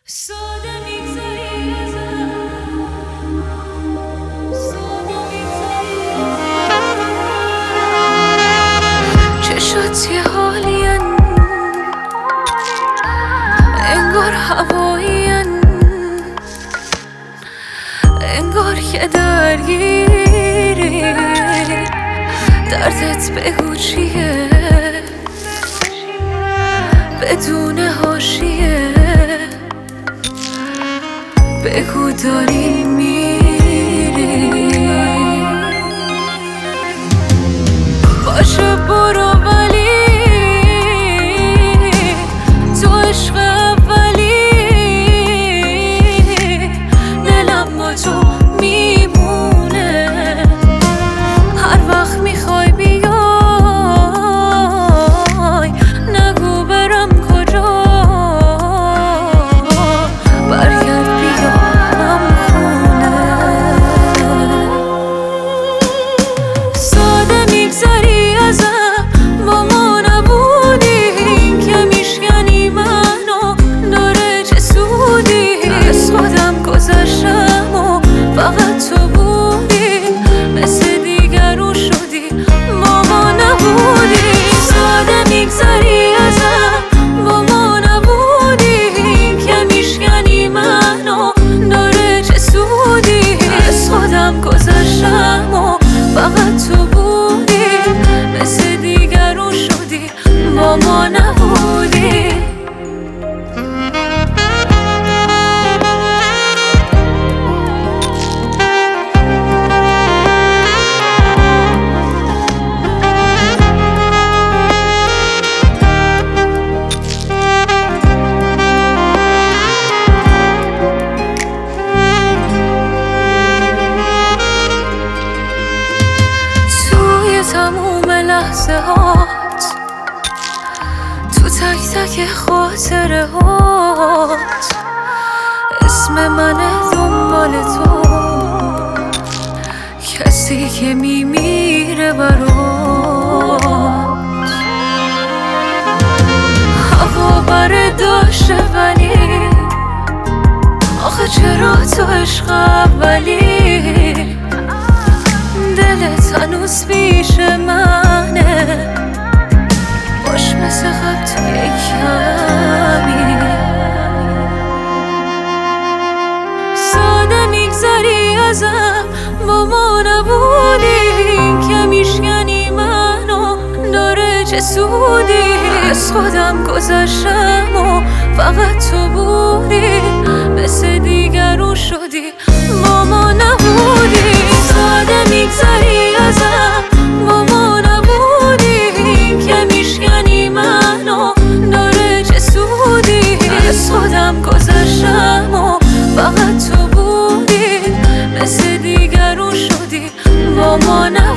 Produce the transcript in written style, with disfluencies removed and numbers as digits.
ساده میگذری ازم، ساده میگذری چشات یه حالین، انگار هوایین، انگار یه درگیری. دردت بگو چیه بدون حاشیه، بگو داری میری. باشه برو ولی تو عشق اولی، دلم با تو میمونه. هر وقت میخوای بیای نگو برم کجا، برگرد بیا همخونه. ساده میگذری ازم با ما نبودی، که میشکنی منو داره چه سودی. از خودم گذشتم و فقط تو بودی، مثل دیگرون شدی با ما نبودی. ساده میگذری ازم با ما نبودی، که میشکنی منو داره چه سودی. از خودم گذشتم و فقط تو بودی، مثل دیگرون شدی با ما نبودی. تموم لحظه هات، تو تک تک خاطره هات، اسم منه دنبال تو، کسی که میمیره برات. هوا برداشته ولی آخه چرا تو عشق اولی، دلت هنوز پیش منه، باش مثل قبل تو کمی. ساده میگذری ازم با ما نبودی، که میشکنی منو داره چه سودی. از خودم گذشتم و فقط تو بودی، مثل دیگرون شدی با ما نبودی. ساده میگذری ازم با ما نبودی، که میشکنی منو داره چه سودی. از خودم گذشتم و فقط تو بودی، مثل دیگرون شدی با ما نبودی.